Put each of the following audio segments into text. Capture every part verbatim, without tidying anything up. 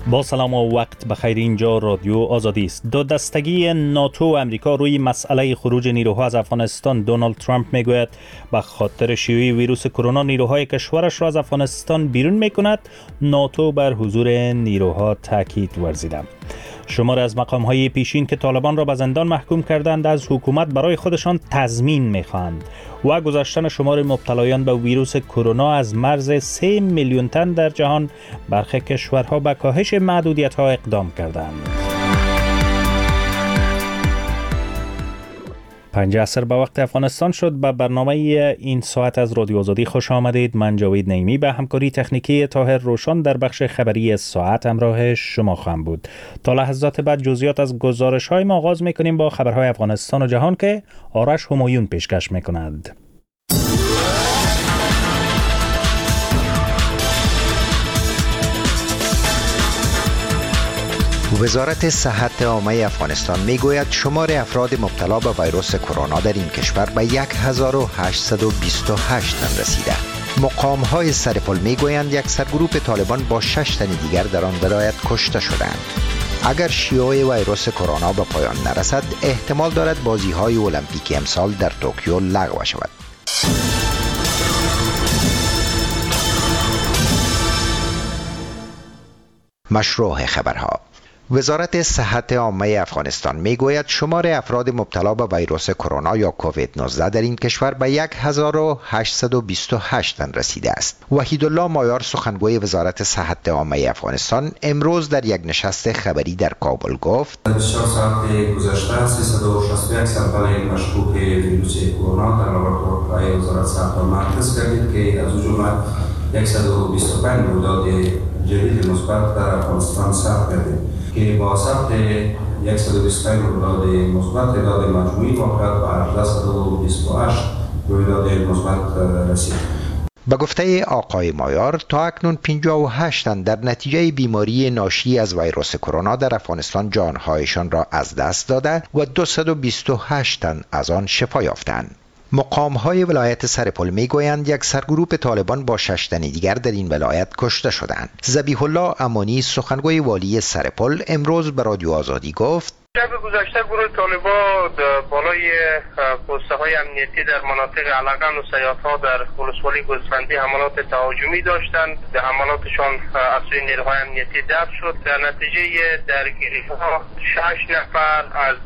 با سلام و وقت بخیر. اینجا رادیو آزادی است. دو دستگی ناتو و امریکا روی مسئله خروج نیروها از افغانستان. دونالد ترامپ میگوید به خاطر شیوع ویروس کرونا نیروهای کشورش را از افغانستان بیرون میکند. ناتو بر حضور نیروها تاکید ورزیده. شمار از مقام‌های پیشین که طالبان را به زندان محکوم کردند از حکومت برای خودشان تضمین می‌خواهند و گذشتن شمار مبتلایان به ویروس کرونا از مرز سه میلیون تن در جهان. برخی کشورها به کاهش محدودیت‌ها اقدام کردند. پنج عصر به وقت افغانستان شد. به برنامه این ساعت از رادیو آزادی خوش آمدید. من جاوید نعیمی به همکاری تکنیکی طاهر روشن در بخش خبری ساعت همراه شما خواهم بود. تا لحظات بعد جزئیات از گزارش‌های ما آغاز می‌کنیم با خبرهای افغانستان و جهان که آرش همایون پیشکش می‌کند. وزارت صحت عامه افغانستان میگوید شمار افراد مبتلا به ویروس کرونا در این کشور به یک هزار و هشتصد و بیست و هشت تن رسیده. مقام‌های سرپل میگویند یک سرگروه طالبان با شش تن دیگر در آن ولایت کشته شدند. اگر شیوع ویروس کرونا به پایان نرسد، احتمال دارد بازی‌های المپیک امسال در توکیو لغو شود. مشروع خبرها. وزارت صحت عامه افغانستان میگوید شمار افراد مبتلا به ویروس کرونا یا کووید نوزده در این کشور به یک هزار و هشتصد و بیست و هشت تن رسیده است. وحیدالله مایار سخنگوی وزارت صحت عامه افغانستان امروز در یک نشست خبری در کابل گفت: بسیار ساعت گذشته سیصد و شصت و یک سمپل مشکوک ویروس کرونا در لابراتوارهای وزارت صحت مرکز کردید که از جمله صد و بیست و پنج رویداد جدید مثبت در افغانستان ثبت کردیم که با ثبت صد و بیست و پنج رویداد مثبت تعداد مجموعی واقعات به هفتصد و بیست و هشت رویداد مثبت رسید. به گفته آقای مایار تا اکنون پنجاه و هشت تن در نتیجه بیماری ناشی از ویروس کرونا در افغانستان جانهایشان را از دست داده و دویست و بیست و هشت تن از آن شفا یافتند. مقام‌های ولایت سرپل میگویند یک سرگروه طالبان با شش تن دیگر در این ولایت کشته شدند. ذبیح الله امانی سخنگوی والی سرپل امروز به رادیو آزادی گفت: شب گذشته گروه طالبان بالای پوسته های امنیتی در مناطق علقن و سیادها در ولسوالی گوسفندی حملات تهاجمی داشتند. حملاتشان از سوی نیروهای امنیتی دفع شد. در نتیجه درگیری ها شش نفر از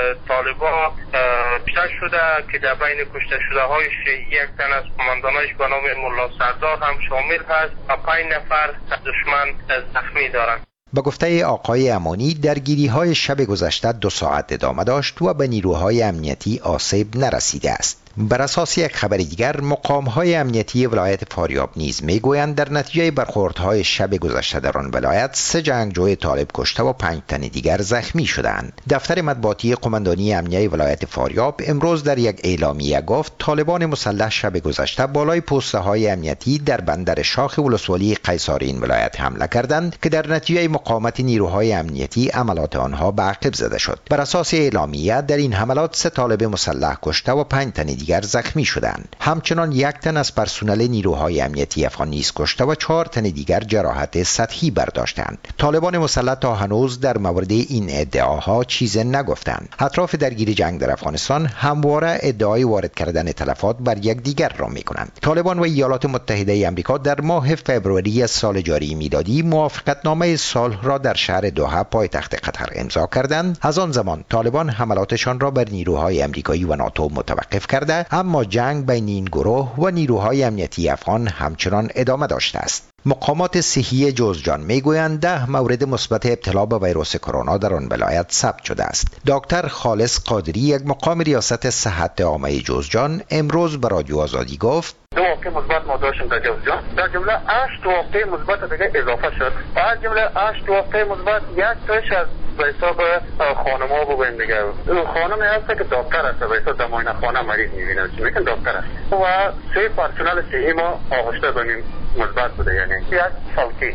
طالبان کشته شده که در بین کشته شده هایش یک تن از قماندانایش به نام ملا سردار هم شامل هست و پنج نفر دشمن زخمی دارند. به گفته آقای امانی درگیری های شب گذشته دو ساعت ادامه داشت و به نیروهای امنیتی آسیب نرسیده است. بر اساس یک خبر دیگر مقام‌های امنیتی ولایت فاریاب نیز میگویند در نتیجه برخوردهای شب گذشته در آن ولایت سه جنگجوی طالب کشته و پنج تن دیگر زخمی شدند. دفتر مطبوعاتی قماندانی امنیه ولایت فاریاب امروز در یک اعلامیه گفت طالبان مسلح شب گذشته بالای پست‌های امنیتی در بندر شاخ ولسوالی قیصار این ولایت حمله کردند که در نتیجه مقاومت نیروهای امنیتی عملیات آنها به عقب زده شد. بر اساس اعلامیه در این حملات سه طالب مسلح کشته و پنج تن دیگر زخمی شدند. همچنان یک تن از پرسنل نیروهای امنیتی افغان نیز کشته و چهار تن دیگر جراحت سطحی برداشتند. طالبان مسلح تا هنوز در مورد این ادعاها چیز نگفتند. اطراف درگیری جنگ در افغانستان همواره ادعای وارد کردن تلفات بر یکدیگر را می‌کنند. طالبان و ایالات متحده آمریکا در ماه فوریه سال جاری میلادی موافقتنامه صلح را در شهر دوحه پایتخت قطر امضا کردند. از آن زمان طالبان حملاتشان را بر نیروهای آمریکایی و ناتو متوقف کرده، اما جنگ بین این گروه و نیروهای امنیتی افغان همچنان ادامه داشته است. مقامات صحی جوزجان میگویند ده مورد مثبت ابتلا به ویروس کرونا در آن ولایت ثبت شده است. دکتر خالص قادری یک مقام ریاست صحت عامه جوزجان امروز به رادیو آزادی گفت: دو واقعه مثبت ما داشتیم در جوزجان، در جمله هشت واقعه مثبت دیگه اضافه شد. از جمله هشت واقعه مثبت یک تاش از به حساب خانم‌ها بگویم دیگه. خانمی هست که دکتر است، به حساب در معاینه خانه مریض می‌بینه، چی میگن دکتر است. و سه پرسنل صحی ما آغشته بنیم مثبت بوده، یعنی یک فوتی.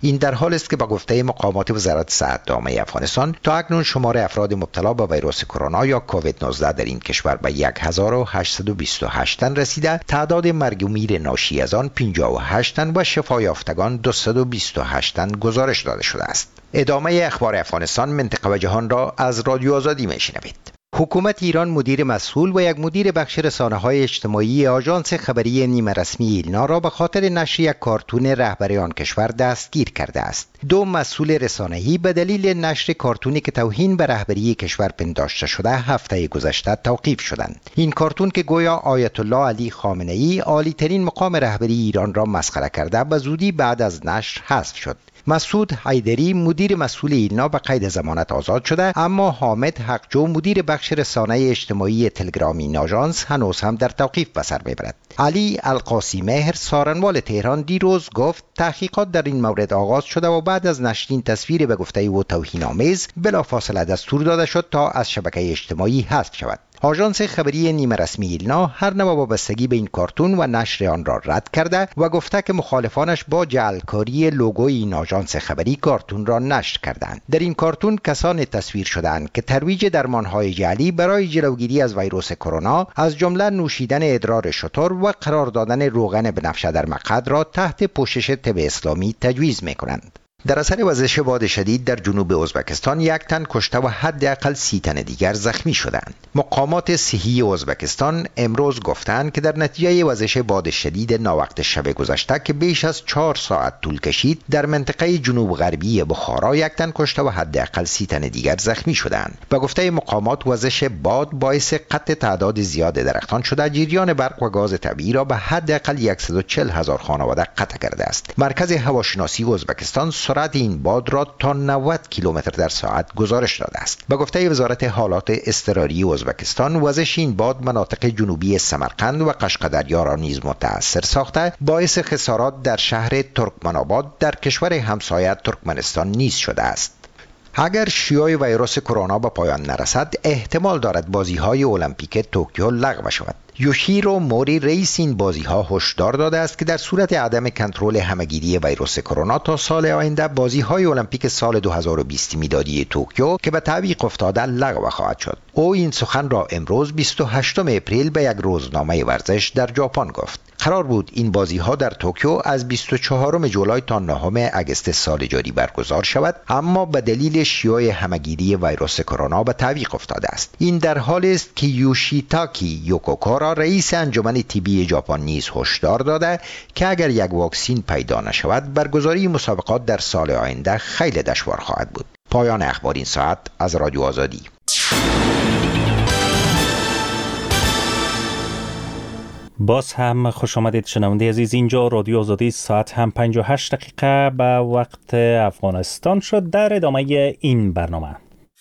این در حال است که با گفته مقامات وزارت صحت عامه افغانستان تا اکنون شمار افراد مبتلا به ویروس کرونا یا کووید نوزده در این کشور به یک هزار و هشتصد و بیست و هشت تن رسیده، تعداد مرگ و میر ناشی از آن پنجاه و هشت تن و شفا یافتگان دویست و بیست و هشت تن گزارش داده شده است. ادامه اخبار افغانستان، منطقه و جهان را از رادیو آزادی میشنوید. حکومت ایران مدیر مسئول و یک مدیر بخش رسانه‌های اجتماعی آژانس خبری نیمه رسمی ایلنا را به خاطر نشر یک کارتون رهبر آن کشور دستگیر کرده است. دو مسئول رسانه‌ای به دلیل نشر کارتونی که توهین به رهبری کشور پنداشته شده هفته گذشته توقیف شدند. این کارتون که گویا آیت الله علی خامنه‌ای عالی‌ترین مقام رهبری ایران را مسخره کرده، به زودی بعد از نشر حذف شد. مسعود حیدری مدیر مسئول ایلنا به قید ضمانت آزاد شده، اما حامد حقجو مدیر بخش رسانه اجتماعی تلگرام این آژانس هنوز هم در توقیف به سر میبرد. علی القاسی مهر سارنوال تهران دیروز گفت تحقیقات در این مورد آغاز شده و بعد از نشر این تصویر به گفته او توهین‌آمیز بلافاصله دستور داده شد تا از شبکه اجتماعی حذف شود. آژانس خبری نیمه رسمی ایلنا هر نوع وابستگی به این کارتون و نشر آن را رد کرده و گفته که مخالفانش با جعلکاری لوگوی این آژانس خبری کارتون را نشر کردند. در این کارتون کسان تصویر شدند که ترویج درمانهای جعلی برای جلوگیری از ویروس کرونا، از جمله نوشیدن ادرار شتر و قرار دادن روغن بنفشه در مقعد را تحت پوشش طب اسلامی تجویز می‌کنند. در اثر وزش باد شدید در جنوب ازبکستان یک تن کشته و حداقل سی تن دیگر زخمی شدند. مقامات صحی ازبکستان امروز گفتند که در نتیجه وزش باد شدید ناوقت شب گذشته که بیش از چهار ساعت طول کشید، در منطقه جنوب غربی بخارا یک تن کشته و حداقل سی تن دیگر زخمی شدند. به گفته مقامات وزش باد باعث قطع تعداد زیاد درختان شده، جریان برق و گاز طبیعی را به حداقل صد و چهل هزار خانواده قطع کرده است. مرکز هواشناسی ازبکستان سرعت این باد را تا نود کیلومتر در ساعت گزارش داده است. به گفته وزارت حالات اضطراری ازبکستان، وزش این باد مناطق جنوبی سمرقند و قشقدریا را نیز متاثر ساخته، باعث خسارات در شهر ترکمن‌آباد در کشور همسایه ترکمنستان نیز شده است. اگر شیوع ویروس کرونا به پایان نرسد، احتمال دارد بازی‌های المپیک توکیو لغو شود. یوشیرو موری رئیس این بازی‌ها هشدار داده است که در صورت عدم کنترل همه‌گیری ویروس کرونا تا سال آینده بازی‌های المپیک سال دو هزار و بیست میلادی توکیو که به تعویق افتاده لغو خواهد شد. او این سخن را امروز بیست و هشتم اپریل به یک روزنامه ورزش در ژاپن گفت. قرار بود این بازی‌ها در توکیو از بیست و چهارم جولای تا نهم آگوست سال جاری برگزار شود، اما به دلیل شیوع همه‌گیری ویروس کرونا به تعویق افتاده است. این در حالی است که یوشیتاکی یوکوکارا رئیس انجمن طبی ژاپن نیز هشدار داده که اگر یک واکسن پیدا نشود، برگزاری مسابقات در سال آینده خیلی دشوار خواهد بود. پایان اخبار این ساعت از رادیو آزادی. باز هم خوش آمدید شنونده عزیز، اینجا رادیو آزادی، ساعت هم پنجاه و هشت دقیقه به وقت افغانستان شد. در ادامه این برنامه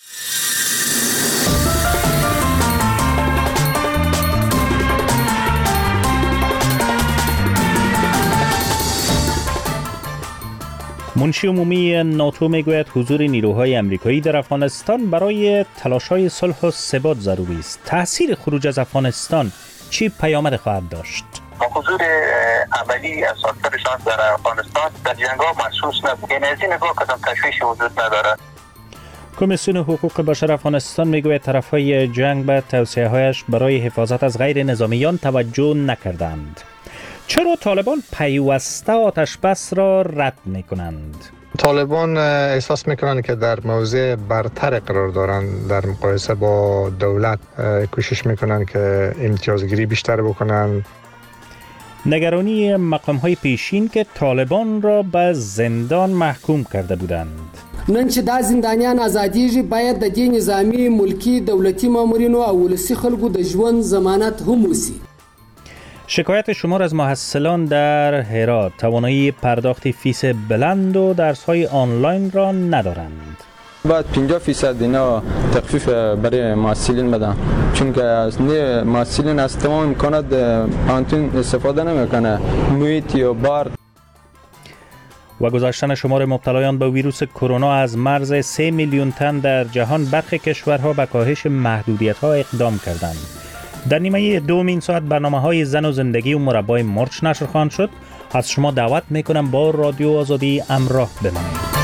منشی عمومی ناتو میگوید حضور نیروهای امریکایی در افغانستان برای تلاش‌های صلح و ثبات ضروری است. تأثیر خروج از افغانستان چی پیامد خواهد داشت؟ حضور عملی از ساخترشان در افغانستان در جنگ‌ها محسوس نبود. یعنی از این نگاه کدام تشویشی وجود ندارد. کمیسیون حقوق بشر افغانستان میگوید طرفهای جنگ به توصیه‌هایش برای حفاظت از غیر نظامیان توجه نکردند. چرا طالبان پیوسته آتش بس را رد میکنند؟ طالبان احساس میکنند که در موضع برتر قرار دارند، در مقایسه با دولت کوشش میکنند که امتیازگیری بیشتر بکنند. نگرانی مقام‌های پیشین که طالبان را به زندان محکوم کرده بودند. نن چې دا زندانیان ازادیږي باید د دې نظامی ملکی دولتی مامورینو او ولسی خلکو د ژوند ضمانت هم وسی. شکایت شمار از محصلان در هرات توانایی پرداخت فیس بلند و درس‌های آنلاین را ندارند. باید پنجاه درصد اینا تخفیف برای محصلین بدن، چون که از نه محصلین از تمام امکانات پانتون استفاده نمیکنه، محیط یا بار. و گذاشتن شمار مبتلایان به ویروس کرونا از مرز سه میلیون تن در جهان، برخی کشورها به کاهش محدودیت‌ها اقدام کردند. در نیمه دوم این ساعت برنامه‌های زن و زندگی و مربای مرچ نشر خواهند شد. از شما دعوت میکنم با رادیو آزادی همراه بمانید.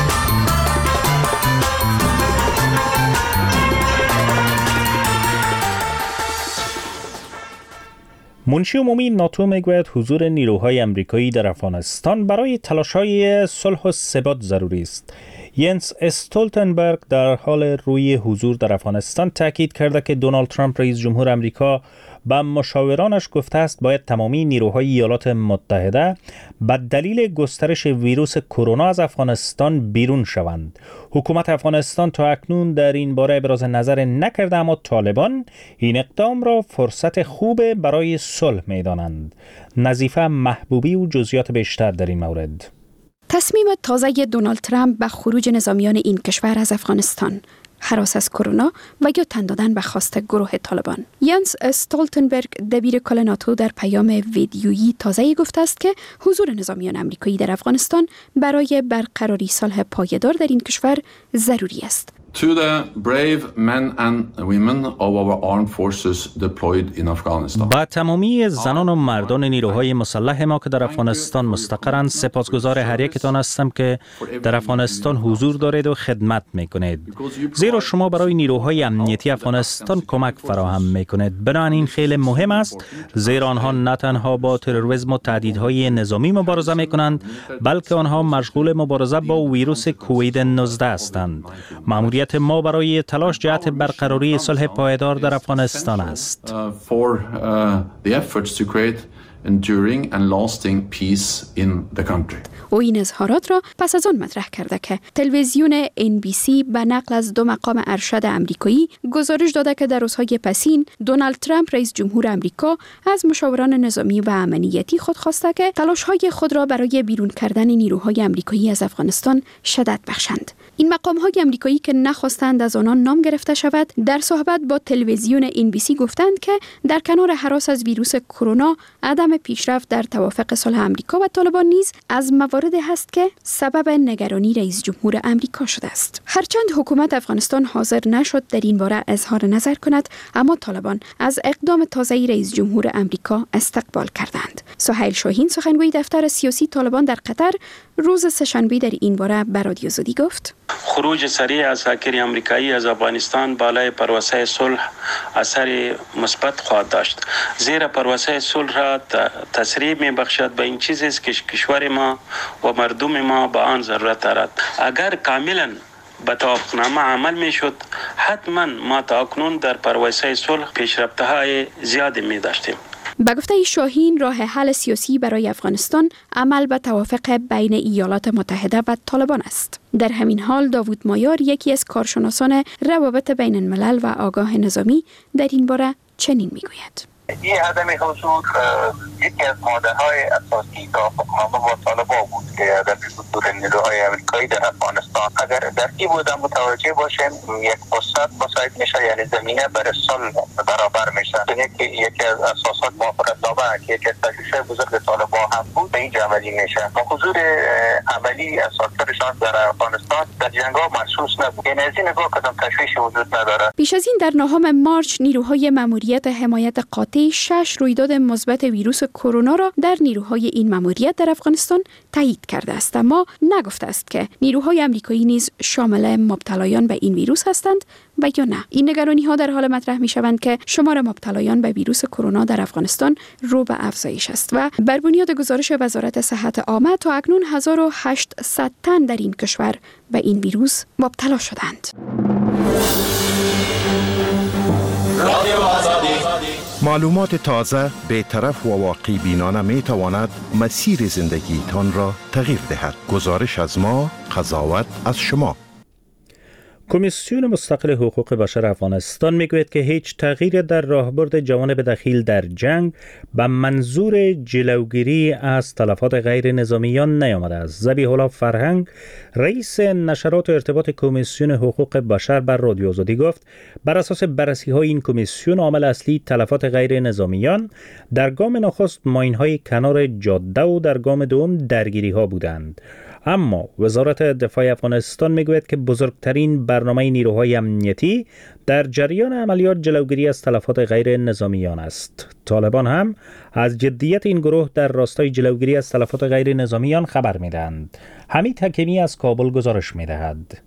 منشی عمومی ناتو میگوید حضور نیروهای امریکایی در افغانستان برای تلاش‌های صلح و ثبات ضروری است. ینس استولتنبرگ در حال روی حضور در افغانستان تاکید کرده که دونالد ترامپ رئیس جمهور امریکا به مشاورانش گفته است باید تمامی نیروهای ایالات متحده به دلیل گسترش ویروس کرونا از افغانستان بیرون شوند. حکومت افغانستان تا اکنون در این باره ابراز نظر نکرده، اما طالبان این اقدام را فرصت خوب برای صلح می‌دانند. نظیفه محبوبی و جزئیات بیشتر در این مورد. تصمیم تازه دونالد ترامپ به خروج نظامیان این کشور از افغانستان، هراس از کرونا و یا تن دادن به خواست گروه طالبان. ینس استولتنبرگ دبیر کل ناتو در پیام ویدیویی تازه‌ای گفته است که حضور نظامیان آمریکایی در افغانستان برای برقراری صلح پایدار در این کشور ضروری است. To the brave men and women of our armed forces deployed in Afghanistan. با تمامی زنان و مردان نیروهای مسلح ما که در افغانستان مستقرند سپاسگزار هر یکتان هستم که در افغانستان حضور دارید و خدمت میکنید، زیرا شما برای نیروهای امنیتی افغانستان کمک فراهم میکنید. بنابراین خیلی مهم است، زیرا آنها نه تنها با تروریسم و تهدیدهای نظامی مبارزه میکنند، بلکه آنها مشغول مبارزه با ویروس کووید نوزده هستند. مأموریت ما برای تلاش جهت برقراری صلح پایدار در افغانستان است. enduring and lasting peace in the country. او این اظهارات را پس از آن مطرح کرده که تلویزیون ان بی سی به نقل از دو مقام ارشد امریکایی گزارش داده که در روزهای پسین دونالد ترامپ رئیس جمهور امریکا از مشاوران نظامی و امنیتی خود خواسته که تلاش‌های خود را برای بیرون کردن نیروهای امریکایی از افغانستان شدت بخشند. این مقام‌های امریکایی که نخواستند از آنان نام گرفته شود، در صحبت با تلویزیون ان بی سی گفتند که در کنار هراس از ویروس کرونا، عدم پیشرفت در توافق صلح امریکا و طالبان نیز از مواردی هست که سبب نگرانی رئیس جمهور امریکا شده است. هرچند حکومت افغانستان حاضر نشد در این باره اظهار نظر کند، اما طالبان از اقدام تازه رئیس جمهور امریکا استقبال کردند. سهیل شاهین، سخنگوی دفتر سیاسی طالبان در قطر، روز سه‌شنبه در این باره به رادیو آزادی گفت: خروج سریع عساکر آمریکایی از افغانستان بالای پروسه صلح اثر مثبت خواهد داشت، زیرا پروسه صلح را تسریع می‌بخشد به این چیزی است که کشور ما و مردم ما به آن ضرورت دارد. اگر کاملا به توافقنامه عمل می‌شد، حتما ما تا اکنون در پروسه صلح پیشرفت‌های زیادی می‌داشتیم. به گفته شاهین، راه حل سیاسی برای افغانستان عمل به توافق بین ایالات متحده و طالبان است. در همین حال داوود مایار، یکی از کارشناسان روابط بین الملل و آگاه نظامی، در این باره چنین میگوید: این عدم حضور یکی از ماده‌های اساسی توافقنامه با طالبان بود که عدم حضور نیروهای آمریکایی در افغانستان، اگر در این بودن متوجه باشیم، یک فرصت مساعد میشه، یعنی زمینه برای صلح برابر میشه. یکی یکی از اساسات موافقتنامه که یکی از تشویش بزرگ طالبان هم بود به اینجا عملی میشه. حضور عملی اساساتشان در افغانستان در جنگ‌ها محسوس نبود. یعنی از این نگاه کدام تشویشی وجود نداره. پیش از این در نهم مارچ نیروهای ماموریت حمایت قاطع شش رویداد مثبت ویروس کرونا را در نیروهای این ماموریت در افغانستان تایید کرده است، اما نگفته است که نیروهای آمریکایی نیز شامل مبتلایان به این ویروس هستند و یا نه. این نگرانی ها در حال مطرح می شوند که شمار مبتلایان به ویروس کرونا در افغانستان رو به افزایش است و بر بنیاد گزارش وزارت صحت عامه تا اکنون هزار و هشتصد تن در این کشور به این ویروس مبتلا شدند. معلومات تازه، بی‌طرف و واقع بینانه می تواند مسیر زندگیتان را تغییر دهد. گزارش از ما، قضاوت از شما. کمیسیون مستقل حقوق بشر افغانستان میگوید که هیچ تغییر در راهبرد جوانب دخیل در جنگ به منظور جلوگیری از تلفات غیر نظامیان نیامده است. ذبیح الله فرهنگ، رئیس نشرات و ارتباط کمیسیون حقوق بشر، بر رادیو آزادی گفت بر اساس بررسی های این کمیسیون عامل اصلی تلفات غیر نظامیان در گام نخست ماین های کنار جاده و در گام دوم درگیری ها بودند. اما وزارت دفاع افغانستان میگوید که بزرگترین بر برنامه نیروهای امنیتی در جریان عملیات جلوگیری از تلفات غیر نظامیان است. طالبان هم از جدیت این گروه در راستای جلوگیری از تلفات غیر نظامیان خبر می‌دهند. حمید حکیمی از کابل گزارش می‌دهد.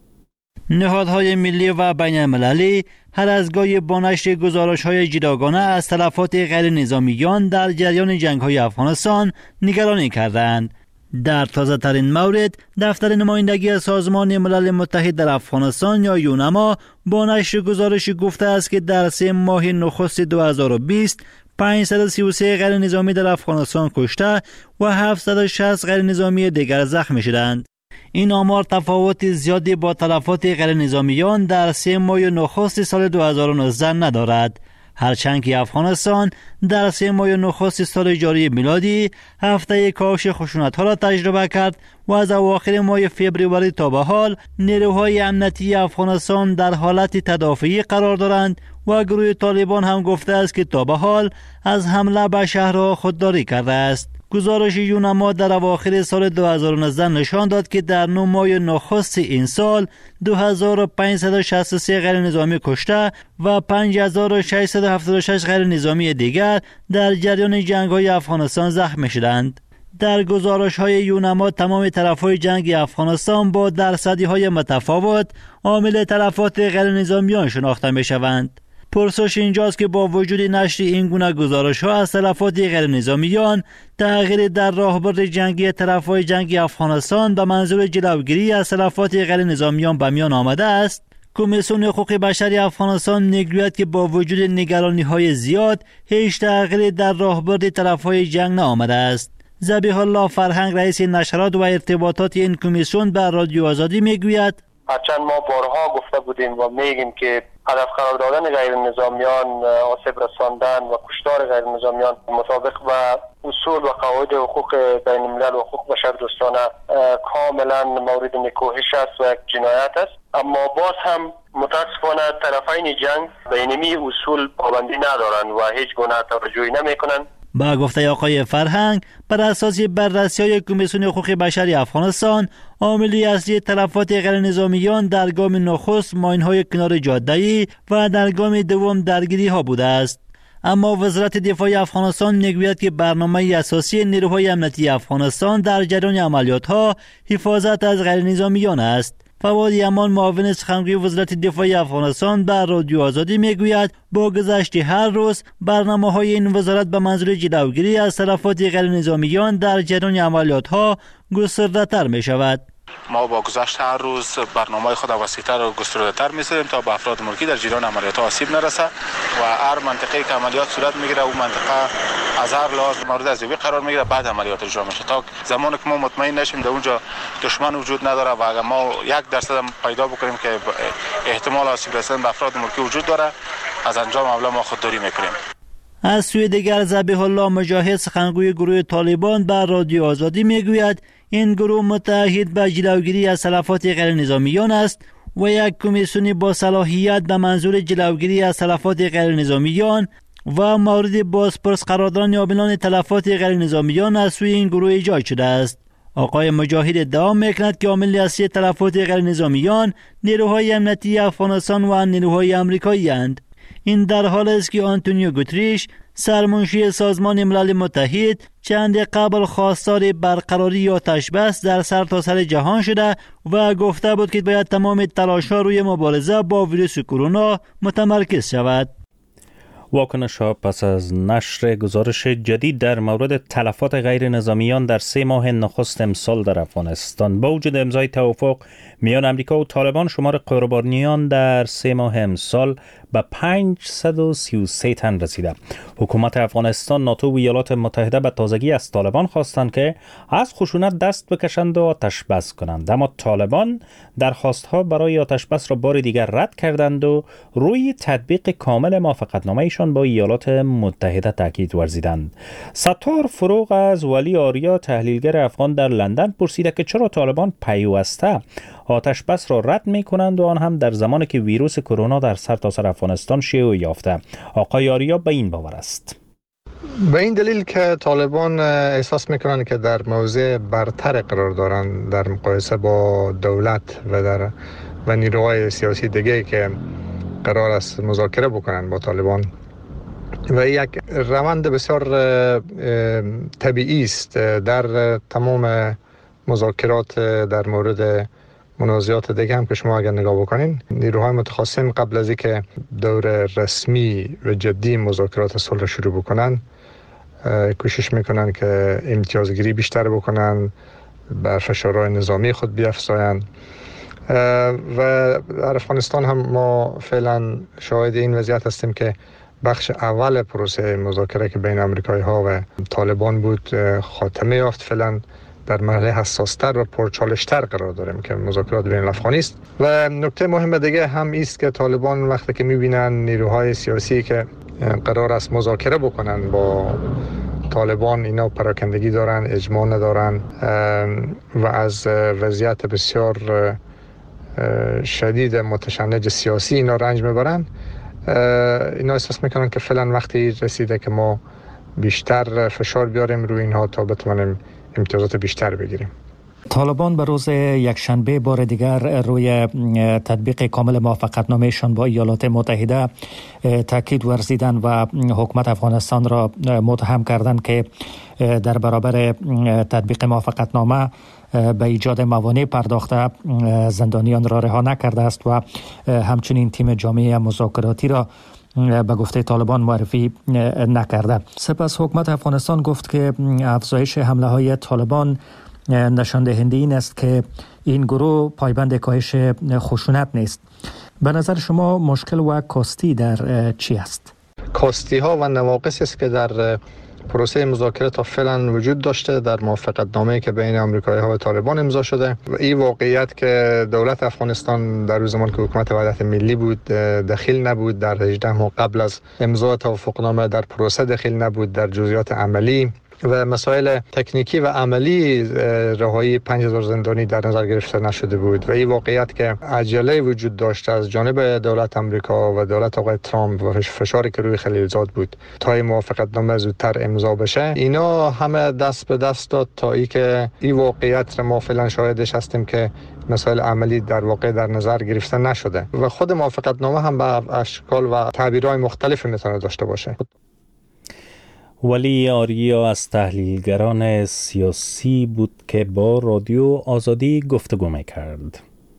نهادهای ملی و بین المللی هر از گاهی با نشر گزارش‌های جداگانه از تلفات غیر نظامیان در جریان جنگ‌های افغانستان نگرانی کردند. در تازه ترین مورد دفتر نمایندگی سازمان ملل متحد در افغانستان یا یونما با نشر گزارشی گفته است که در سه ماه نخست دو هزار و بیست پانصد و سی و سه غیر نظامی در افغانستان کشته و هفتصد و شصت غیر نظامی دیگر زخمی شدند. این آمار تفاوت زیادی با تلفات غیر نظامیان در سه ماه نخست سال دو هزار و نوزده ندارد. هرچند که افغانستان در سه ماه نخست سال جاری میلادی هفته کاهش خشونت‌ها را تجربه کرد و از اواخر ماه فوریه تا به حال نیروهای امنیتی افغانستان در حالت تدافعی قرار دارند و گروه طالبان هم گفته است که تا به حال از حمله به شهرها خودداری کرده است. گزارش یونما در اواخر سال دو هزار و نوزده نشان داد که در نه ماه نخست این سال دو هزار و پانصد و شصت و سه غیر نظامی کشته و پنج هزار و ششصد و هفتاد و شش غیر نظامی دیگر در جریان جنگ‌های افغانستان زخمی شدند. در گزارش‌های یونما تمام طرف‌های جنگ افغانستان با درصدی‌های متفاوت عامل تلفات غیر نظامیان شناخته می‌شوند. پرسش اینجاست که با وجود نشر این گونه گزارش‌ها از تلفات غیر نظامیان، تغییر در راهبرد جنگی طرف‌های جنگ افغانستان به منظور جلوگیری از تلفات غیر نظامیان به میان آمده است. کمیسیون حقوق بشر افغانستان میگوید که با وجود نگرانی‌های زیاد هیچ تغییری در راهبرد طرف‌های جنگ نآمده است. ذبیح الله فرهنگ رئیس نشرات و ارتباطات این کمیسیون به رادیو آزادی میگوید هرچند ما بارها گفته بودیم و میگیم که هدف قرار دادن غیر نظامیان، آسیب رساندن و کشتار غیر نظامیان مطابق با اصول و قواعد حقوق بین الملل و حقوق بشر دوستانه کاملا مورد نکوهش است و یک جنایت است، اما باز هم متاسفانه طرفین جنگ به اینمی اصول پابندی ندارند و هیچ گونه توجهی نمیکنند. با گفته آقای فرهنگ، بر اساس بررسی‌های کمیسیون حقوق بشر افغانستان، عاملی اصلی تلفات غیر نظامیان در گام نخست ماین‌های کنار جاده‌ای و در گام دوم درگیری‌ها بوده است. اما وزارت دفاع افغانستان میگوید که برنامه اساسی نیروهای امنیتی افغانستان در جریان عملیات‌ها حفاظت از غیر نظامیان است. فواد یمان معاون سخنگوی وزارت دفاع افغانستان بر رادیو آزادی میگوید با گذشت هر روز برنامه‌های این وزارت به منظور جلوگیری از تلفات غیر نظامیان در جریان عملیات‌ها گسترده‌تر می‌شود. ما با گذشت هر روز برنامه خود وسیع‌تر و گسترده‌تر می‌سازیم تا به افراد ملکی در جریان عملیات آسیب نرسه و هر منطقه‌ای که عملیات صورت می‌گیره اون منطقه از هر لحاظ مورد ارزیابی قرار می‌گیره، بعد عملیات اجرا میشه تا زمانی که ما مطمئن نشیم در اونجا دشمن وجود نداره و اگر ما یک درصد هم پیدا بکنیم که احتمال آسیب رسیدن به افراد ملکی وجود داره، از انجام عمل ما خودداری می‌کنیم. از سوی دیگر ذبیح الله مجاهد سخنگوی گروه طالبان بر رادیو آزادی میگوید این گروه متعهد به جلوگیری از تلفات غیر نظامیان است و یک کمیسیون با صلاحیت به منظور جلوگیری از تلفات غیر نظامیان و مورد بازپرس قرار دادن عاملان تلفات غیر نظامیان از سوی این گروه ایجاد شده است. آقای مجاهد ادعا میکند که عامل اصلی تلفات غیر نظامیان نیروهای امنیتی افغانستان و نیروهای آمریکایی اند. این در حال است که آنتونیو گوتریش سرمنشی سازمان ملل متحد چند قبل خواستار برقراری آتش بس در سرتاسر جهان شده و گفته بود که باید تمام تلاش‌ها روی مبارزه با ویروس کرونا متمرکز شود. واکنش ها پس از نشر گزارش جدید در مورد تلفات غیر نظامیان در سه ماه نخست امسال در افغانستان. با وجود امضای توافق میان امریکا و طالبان، شمار قربانیان در سه ماه امسال به پانصد و سی و سه تن رسیده. حکومت افغانستان، ناتو و ایالات متحده به تازگی از طالبان خواستند که از خشونت دست بکشند و آتش بس کنند، اما طالبان درخواست‌ها برای آتش بس را بار دیگر رد کردند و روی تطبیق کامل موافقتنامه‌شان با ایالات متحده تاکید ورزیدند. ستار فروغ از ولی آریا، تحلیلگر افغان در لندن، پرسیده که چرا طالبان پیوسته آتش بس را رد می کنند و آن هم در زمانی که ویروس کرونا در سرتاسر افغانستان شیوع یافته. آقای آریا به این باور است. به این دلیل که طالبان احساس میکنند که در موضع برتر قرار دارند در مقایسه با دولت و در و نیروهای سیاسی دیگه که قرار است مذاکره بکنن با طالبان و یک روند بسیار طبیعی است در تمام مذاکرات در مورد منازعات دیگه هم که شما اگر نگاه بکنین نیروهای متخاصم قبل از اینکه دور رسمی و جدی مذاکرات صلح شروع بکنن کوشش میکنن که امتیازگیری بیشتر بکنن، بر فشارهای نظامی خود بیفزایند و در افغانستان هم ما فعلا شاهد این وضعیت هستیم که بخش اول پروسه مذاکره که بین آمریکایی ها و طالبان بود خاتمه یافت. فعلا در مرحله حساستر و پرچالشتر قرار داریم که مذاکرات بین الافغانی است و نکته مهم دیگه هم است که طالبان وقتی که میبینن نیروهای سیاسی که قرار است مذاکره بکنن با طالبان اینا پراکندگی دارن، اجماع ندارن و از وضعیت بسیار شدید متشنج سیاسی اینا رنج میبرن، اینا احساس میکنن که فعلا وقتی رسیده که ما بیشتر فشار بیاریم روی اینها تا بتونیم امتیازات بیشتر بگیریم. طالبان به روز یکشنبه بار دیگر روی تطبیق کامل موافقتنامهشان با ایالات متحده تاکید ورزیدن و حکومت افغانستان را متهم کردند که در برابر تطبیق موافقتنامه به ایجاد موانع پرداخته زندانیان را رها نکرده است و همچنین تیم جامعه مذاکراتی را به گفته طالبان معرفی نکرده. سپس حکومت افغانستان گفت که افزایش حمله های طالبان نشان دهنده این است که این گروه پایبند کاهش خشونت نیست. به نظر شما مشکل و کاستی در چی است؟ کاستی ها و نواقص است که در پروسه مذاکره تا فعلا وجود داشته در موافقتنامه‌ای که بین آمریکایی ها و طالبان امضا شده و این واقعیت که دولت افغانستان در روز زمان که حکومت وحدت ملی بود دخیل نبود در هجده ماه قبل از امضا توافقنامه، در پروسه دخیل نبود، در جزئیات عملی و مسائل تکنیکی و عملی رهایی پنج هزار زندانی در نظر گرفته نشده بود و این واقعیت که عجله وجود داشته از جانب دولت آمریکا و دولت آقای ترامپ و فشاری که روی خلیلزاد بود تا این موافقتنامه زودتر امضا بشه، اینا همه دست به دست داد تا ای که این واقعیت ما فعلا شاهدش هستیم که مسائل عملی در واقع در نظر گرفته نشده و خود موافقتنامه هم به اشکال و تعبیرهای مختلفی میتونه داشته باشه. ولی آریا از تحلیلگران سیاسی بود که با رادیو آزادی گفتگو می‌کرد.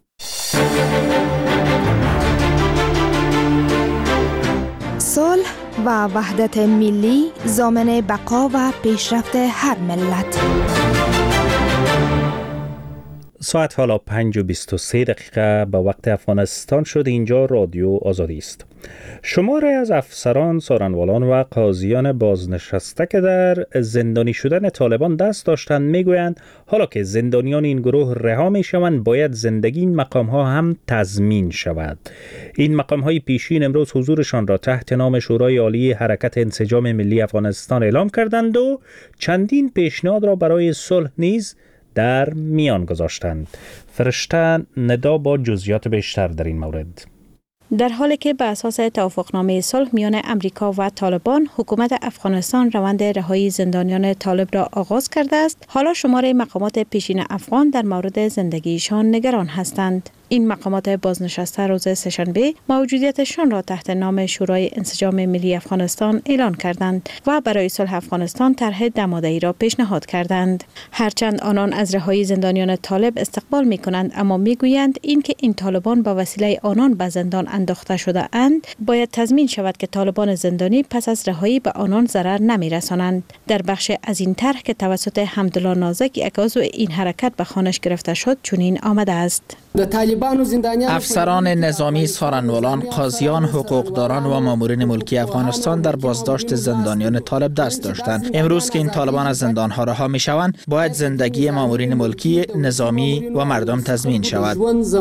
صلح و وحدت ملی ضامن بقا و پیشرفت هر ملت. ساعت حالا پنج و بیست و سه دقیقه به وقت افغانستان شد. اینجا رادیو آزادی است. شماری از افسران، سارنوالان و قاضیان بازنشسته که در زندانی شدن طالبان دست داشتند میگویند حالا که زندانیان این گروه رها میشوند باید زندگی این مقام ها هم تضمین شود. این مقام های پیشین امروز حضورشان را تحت نام شورای عالی حرکت انسجام ملی افغانستان اعلام کردند و چندین پیشنهاد را برای صلح نیز در میان گذاشتند. فرشته ندا با جزئیات بیشتر در این مورد. در حالی که به اساس توافقنامه صلح میان امریکا و طالبان حکومت افغانستان روند رهایی زندانیان طالب را آغاز کرده است، حالا شمار مقامات پیشین افغان در مورد زندگیشان نگران هستند. این مقامات بازنشسته روز سه‌شنبه موجودیتشان را تحت نام شورای انسجام ملی افغانستان اعلان کردند و برای صلح افغانستان طرح دماده‌ای را پیشنهاد کردند. هرچند آنان از رهایی زندانیان طالب استقبال می‌کنند، اما می‌گویند اینکه این طالبان با وسیله آنان به زندان انداخته شده اند باید تضمین شود که طالبان زندانی پس از رهایی به آنان ضرر نمی‌رسانند. در بخش از این طرح که توسط حمدالله نازک یک عضو این حرکت به خوانش گرفته شد چنین آمده است: افسران نظامی، سارنوالان، قاضیان، حقوقداران و مامورین ملکی افغانستان در بازداشت زندانیان طالب دست داشتند. امروز که این طالبان از زندانها رها می‌شوند، باید زندگی مامورین ملکی، نظامی و مردم تضمین شود.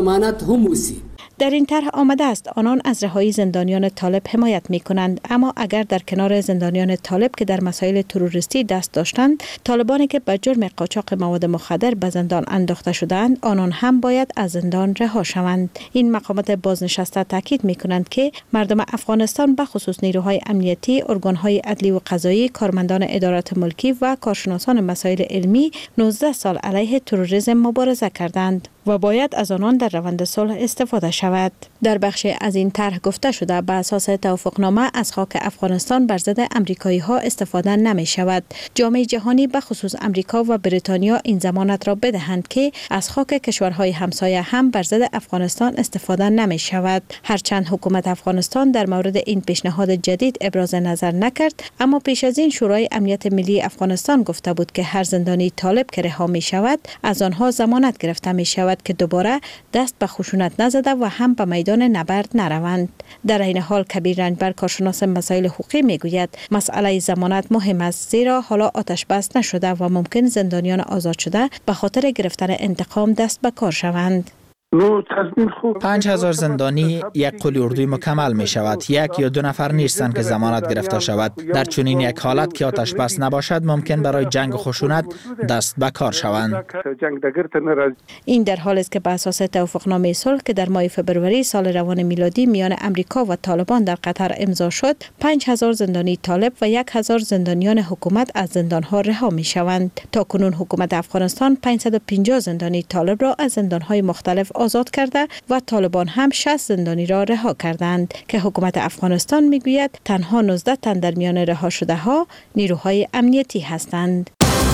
در این طرح آمده است آنان از رهایی زندانیان طالب حمایت می کنند، اما اگر در کنار زندانیان طالب که در مسائل تروریستی دست داشتند، طالبانی که به جرم قاچاق مواد مخدر به زندان انداخته شدند، آنان هم باید از زندان رها شوند. این مقامات بازنشسته تاکید می کنند که مردم افغانستان به خصوص نیروهای امنیتی، ارگانهای عدلی و قضایی، کارمندان ادارات ملکی و کارشناسان مسائل علمی نوزده سال علیه تروریسم مبارزه کردند. و باید از آنان در روند صلح استفاده شود. در بخش از این طرح گفته شده به اساس توافقنامه از خاک افغانستان بر ضد امریکایی ها استفاده نمی شود. جامعه جهانی به خصوص امریکا و بریتانیا این ضمانت را بدهند که از خاک کشورهای همسایه هم بر ضد افغانستان استفاده نمی شود. هرچند حکومت افغانستان در مورد این پیشنهاد جدید ابراز نظر نکرد، اما پیش از این شورای امنیت ملی افغانستان گفته بود که هر زندانی طالب که رها می شود از آنها ضمانت گرفته می شود که دوباره دست به خشونت نزده و هم به میدان نبرد نروند. در این حال کبیر رنجبر کارشناس مسائل حقوقی می گوید مسئله ضمانت مهم است، زیرا حالا آتش بس نشده و ممکن زندانیان آزاد شده به خاطر گرفتن انتقام دست به کار شوند. پنج هزار زندانی یک قول اردوی مکمل می شود. یک یا دو نفر نیستند که ضمانت گرفته شود. در چنین یک حالت که آتش بس نباشد ممکن برای جنگ و خشونت دست به کار شوند. این در حالی است که به اساس توافقنامه صلح که در ماه فبروری سال روان میلادی میان امریکا و طالبان در قطر امضا شد، پنج هزار زندانی طالب و یک هزار زندانیان حکومت از زندانها رها می شوند. تا کنون حکومت افغانستان پانصد و پنجاه زندانی طالب را از زندانهای مختلف آزاد کرده و طالبان هم شصت زندانی را رها کردند که حکومت افغانستان میگوید تنها نوزده تن در میان رها شده ها نیروهای امنیتی هستند.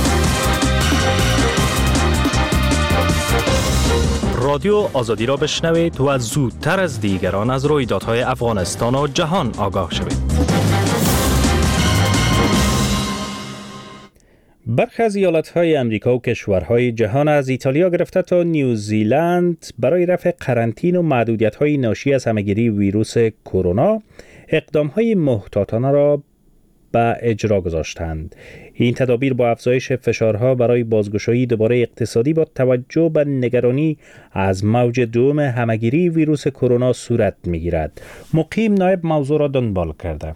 رادیو آزادی را بشنوید و زودتر از دیگران از رویدادهای افغانستان و جهان آگاه شوید. برخی از ایالت‌های امریکا و کشورهای جهان از ایتالیا گرفته تا نیوزیلند برای رفع قرنطین و محدودیت‌های ناشی از همه‌گیری ویروس کرونا اقدام‌های محتاطانه را به اجرا گذاشتند. این تدابیر با افزایش فشارها برای بازگشایی دوباره اقتصادی با توجه به نگرانی از موج دوم همه‌گیری ویروس کرونا صورت می‌گیرد. مقیم نایب موضوع را دنبال کرده.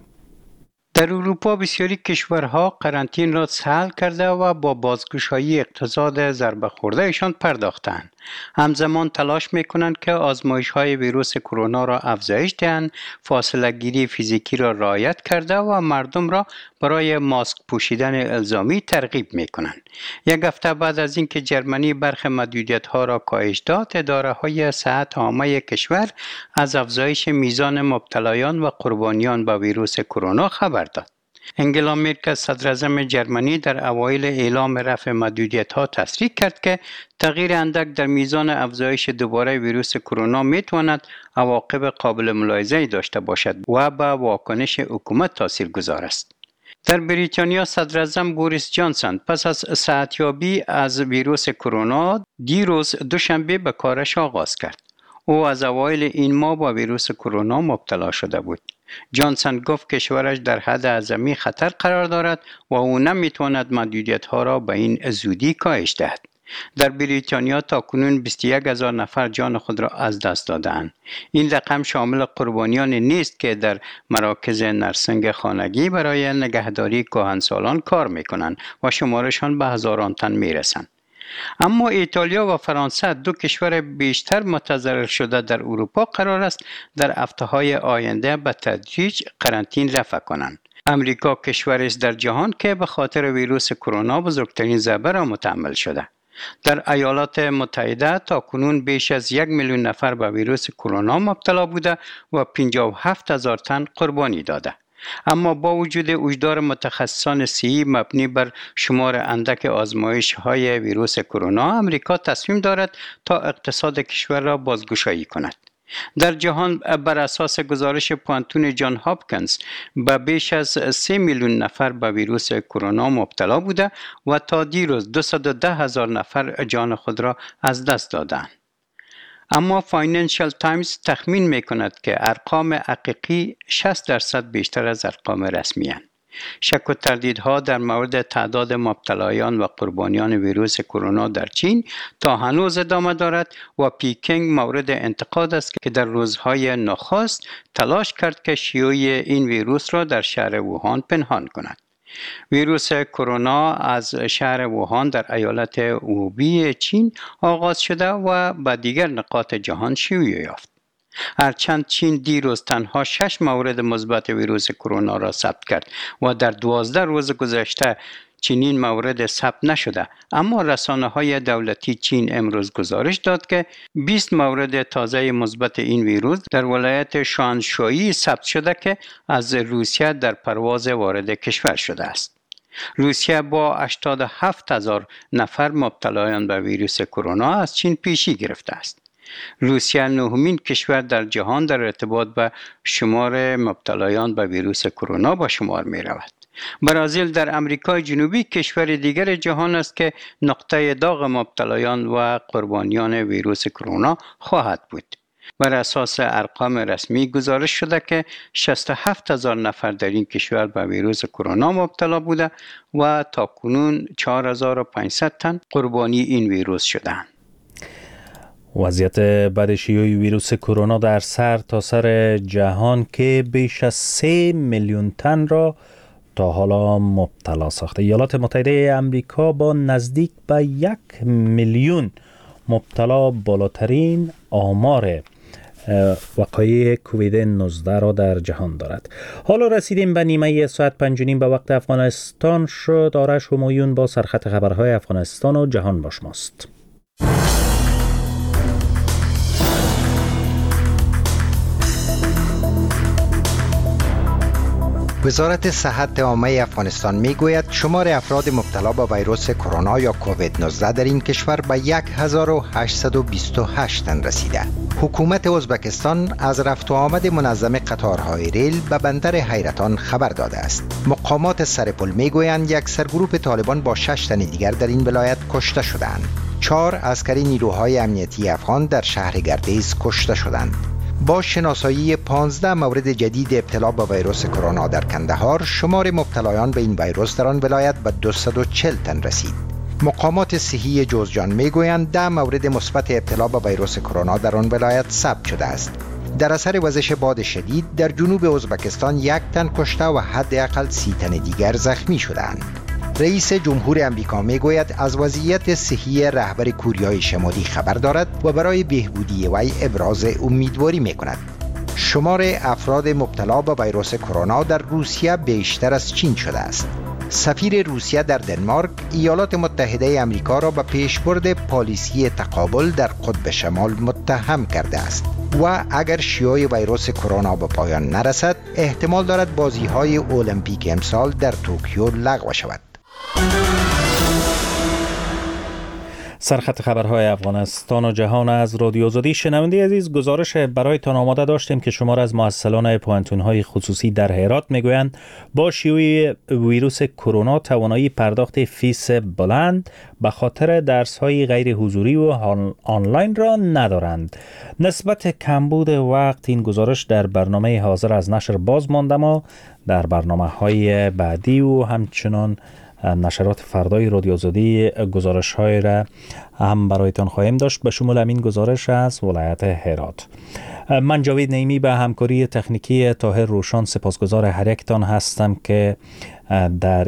در اروپا بسیاری کشورها قرنطین را سهل کرده و با بازگشایی اقتصاد ضربه خوردهشان پرداختند. همزمان تلاش میکنند که آزمایش های ویروس کرونا را افزایش دهند، فاصله گیری فیزیکی را رعایت کرده و مردم را برای ماسک پوشیدن الزامی ترغیب میکنند. یک هفته بعد از اینکه جرمنی برخی محدودیت ها را کاهش داد، اداره های صحت عامه کشور از افزایش میزان مبتلایان و قربانیان با ویروس کرونا خبر داد. انگلا مرکل صدراعظم جرمنی در اوایل اعلام رفع محدودیت ها تصریح کرد که تغییر اندک در میزان افزایش دوباره ویروس کرونا میتواند عواقب قابل ملاحظه‌ای داشته باشد و به واکنش حکومت تاثیرگذار است. در بریتانیا صدراعظم بوریس جانسون پس از صحتیابی از ویروس کرونا دیروز دوشنبه به کارش آغاز کرد. او از اوایل این ماه با ویروس کرونا مبتلا شده بود. جانسون گفت کشورش در حد اعظمی خطر قرار دارد و او نمیتواند محدودیت‌ها را به این زودی کاهش دهد. در بریتانیا تاکنون بیست و یک هزار نفر جان خود را از دست دادند. این رقم شامل قربانیانی نیست که در مراکز نرسنگ خانگی برای نگهداری کهنسالان کار میکنند و شمارشان به هزاران تن میرسند. اما ایتالیا و فرانسه، دو کشور بیشتر متضرر شده در اروپا، قرار است در هفته‌های آینده به تدریج قرنطین رفع کنند. امریکا کشوری است در جهان که به خاطر ویروس کرونا بزرگترین ضربه را متحمل شده. در ایالات متحده تاکنون بیش از یک میلیون نفر به ویروس کرونا مبتلا بوده و پنجاه و هفت هزار تن قربانی داده. اما با وجود هشدار متخصصان صحی مبنی بر شمار اندک آزمایش های ویروس کرونا، امریکا تصمیم دارد تا اقتصاد کشور را بازگشایی کند. در جهان بر اساس گزارش پوانتون جان هاپکینز به بیش از سه میلیون نفر به ویروس کرونا مبتلا بوده و تا دیروز دویست و ده هزار نفر جان خود را از دست دادند. اما فاینانشل تایمز تخمین میکند که ارقام حقیقی شصت درصد بیشتر از ارقام رسمی هستند. شک و تردیدها در مورد تعداد مبتلایان و قربانیان ویروس کرونا در چین تا هنوز ادامه دارد و پیکینگ مورد انتقاد است که در روزهای نخست تلاش کرد که شیوع این ویروس را در شهر ووهان پنهان کند. ویروس کرونا از شهر ووهان در ایالت هوبی چین آغاز شده و به دیگر نقاط جهان شیوع یافت. هرچند چین دیروز تنها شش مورد مثبت ویروس کرونا را ثبت کرد و در دوازده روز گذشته چنین مورد ثبت نشده، اما رسانه های دولتی چین امروز گزارش داد که بیست مورد تازه مثبت این ویروس در ولایت شانشویی ثبت شده که از روسیه در پرواز وارد کشور شده است. روسیه با هشتاد و هفت هزار نفر مبتلایان به ویروس کرونا از چین پیشی گرفته است. روسیه نهمین کشور در جهان در ارتباط به شمار مبتلایان به ویروس کرونا با شمار می رود. برزیل در امریکای جنوبی کشور دیگر جهان است که نقطه داغ مبتلایان و قربانیان ویروس کرونا خواهد بود. بر اساس ارقام رسمی گزارش شده که شصت و هفت هزار نفر در این کشور به ویروس کرونا مبتلا بوده و تاکنون چهار هزار و پانصد تن قربانی این ویروس شدند. وضعیت بد شیوع ویروس کرونا در سر تا سر جهان که بیش از سه میلیون تن را تا حالا مبتلا ساخته. ایالات متحده آمریکا با نزدیک به یک میلیون مبتلا بالاترین آمار وقایع کووید نوزده را در جهان دارد. حالا رسیدیم به نیمه ساعت پنج و نیم به وقت افغانستان شد. آرش همایون با سرخط خبرهای افغانستان و جهان با شماست. وزارت صحت عامه افغانستان میگوید شمار افراد مبتلا به ویروس کرونا یا کووید نوزده در این کشور به یک هزار و هشتصد و بیست و هشت تن رسیده. حکومت ازبکستان از رفت و آمد منظم قطارهای ریل به بندر حیرتان خبر داده است. مقامات سرپل میگویند یک سرگروه طالبان با شش تن دیگر در این ولایت کشته شدند. چهار عسکری نیروهای امنیتی افغان در شهر گردیز کشته شدند. با شناسایی پانزده مورد جدید ابتلا به ویروس کرونا در کندهار، شمار مبتلایان به این ویروس در آن ولایت به دویست و چهل تن رسید. مقامات صحی جوزجان میگویند ده مورد مثبت ابتلا به ویروس کرونا در آن ولایت ثبت شده است. در اثر وزش باد شدید در جنوب ازبکستان یک تن کشته و حداقل سی تن دیگر زخمی شدند. رئیس جمهور امریکا میگوید از وضعیت صحی رهبر کوریای شمالی خبر دارد و برای بهبودی وی ابراز امیدواری میکند. شمار افراد مبتلا به ویروس کرونا در روسیه بیشتر از چین شده است. سفیر روسیه در دنمارک ایالات متحده آمریکا را به پیشبرد پالیسی تقابل در قطب شمال متهم کرده است و اگر شیوع ویروس کرونا به پایان نرسد احتمال دارد بازی‌های المپیک امسال در توکیو لغو شود. سرخط خبرهای افغانستان و جهان از رادیو آزادی. شنونده عزیز، گزارش برایتان آماده داشتیم که شمار از مؤسسان پوهنتون‌های خصوصی در هرات میگویند با شیوع ویروس کرونا توانایی پرداخت فیس بلند به خاطر درس‌های غیر حضوری و آنلاین را ندارند. نسبت کمبود وقت این گزارش در برنامه حاضر از نشر باز مانده، ما در برنامه‌های بعدی و همچنان نشرات فردای رادیو آزادی گزارش‌های را هم برایتان خواهیم داشت، به شمول همین گزارش از ولایت هرات. من جاوید نعیمی به همکاری تکنیکی طاهر روشان سپاسگزار هر یکتان هستم که در